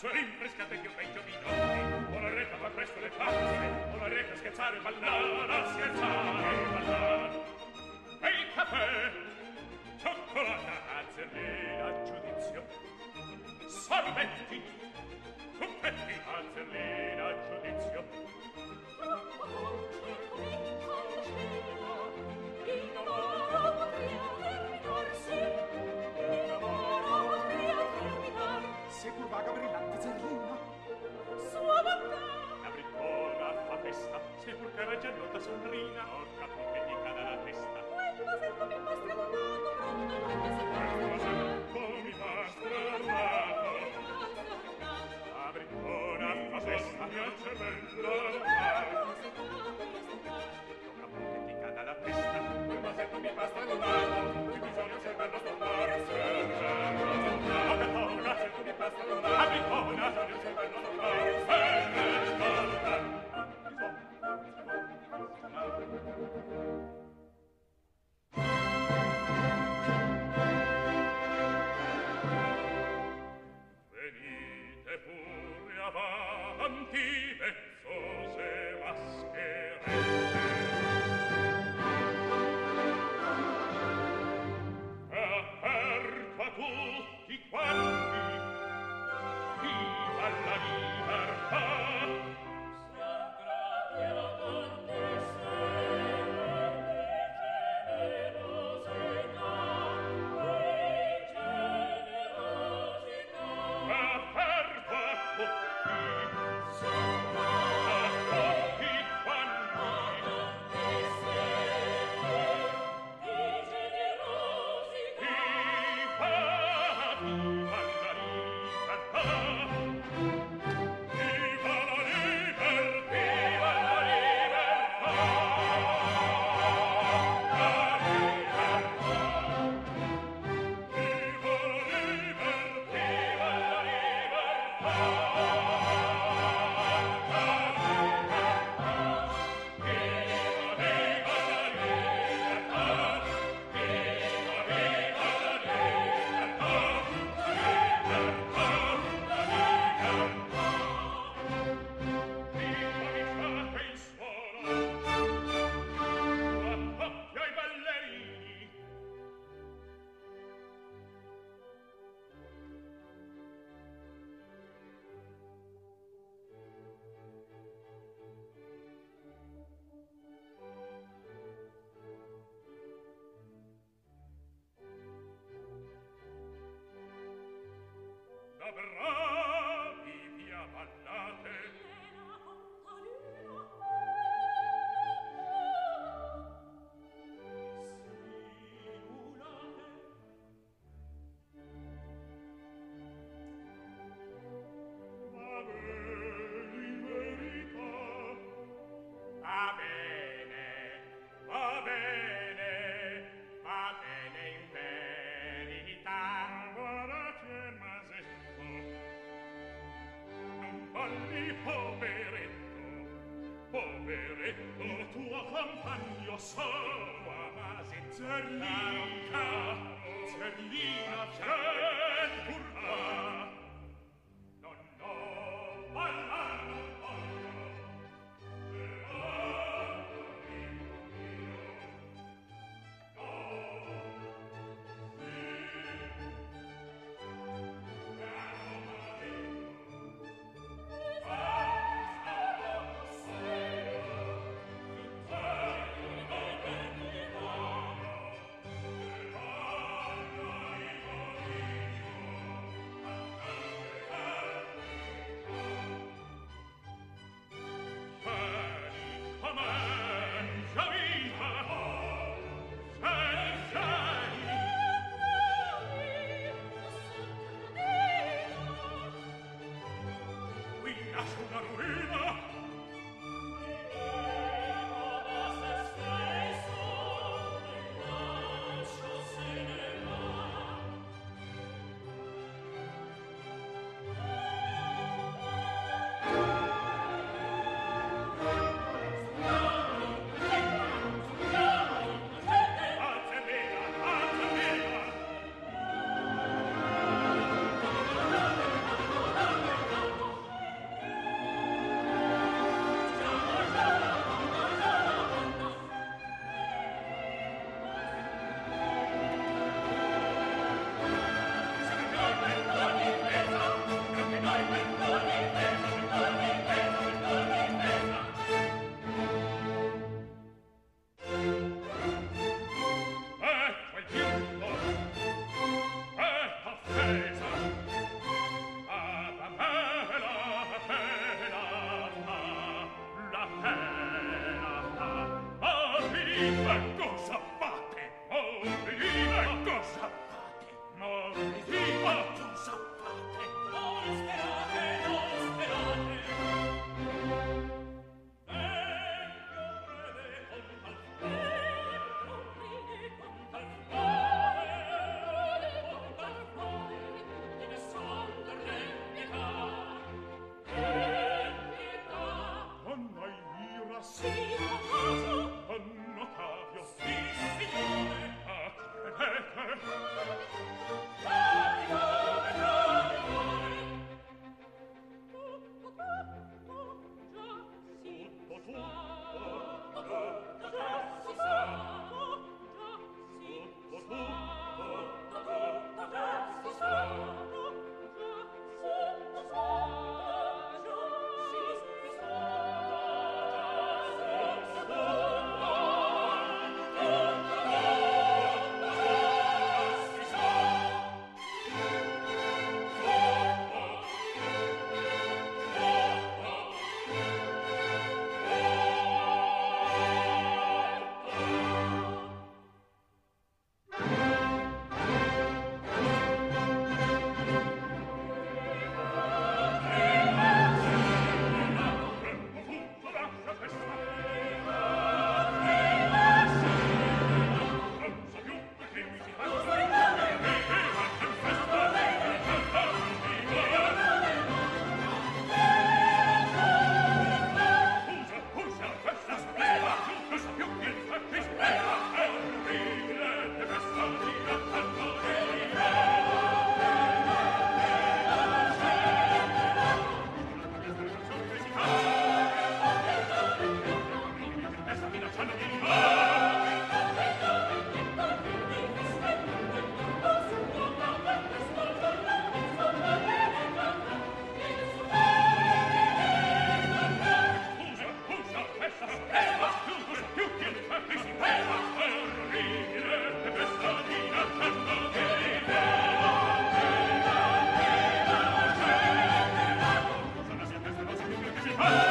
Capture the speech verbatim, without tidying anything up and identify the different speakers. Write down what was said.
Speaker 1: palazzo, rinfrescate che un bel giovinotti. Ora reca fa presto le pazze, ora reca scherzare e ballare, scherzare e ballare. E il caffè, cioccolata, azzerlina, giudizio. Sorbetti, cuppetti, azzerlina, giudizio.
Speaker 2: Troppo dolce, comincia la cena, il lavoro potria terminarsi, il lavoro potria terminar.
Speaker 3: Se pur vaga brillante zerlina,
Speaker 2: Sua bontà,
Speaker 1: La briccona fa festa, se pur che regge nota sonrina, tocca che ti cada la testa.
Speaker 2: quel vasetto mi fa stranonato, pronto non si
Speaker 1: Quel vasetto mi fa stranonato. La briccona fa festa, piace bella. Tocca che ti cada la testa, quel vasetto mi fa stranonato, qui bisogna cervello stondare, cervello stondare. Tocca, se tu mi fa stranonato, la briccona, bisogna cervello stondare, cervello stondare. Venite pure avanti, vezzose mascherette. Aperto a tutti quanti, viva la libertà. Aperto a tutti, a tutti quanti, viva, viva la libertà. Viva la libertà, viva la libertà, la libertà. Viva la libertà, viva la libertà, la libertà. Viva, viva la libertà, viva, viva la libertà, la libertà, la libertà. Viva mi fate il suono, appoggio ai ballerini. Da bravi via ballate, va bene in verità, va bene, va bene, va bene in verità. Guarda che masetto, non balli poveretto, poveretto, la tua compagno solo masetto. Zerlina, Zerlina, c'è pur là. No, no, balla non voglio, però amico mio, no, sì, caro masetto, basta serio, zerlina ben buono, però amico Ah!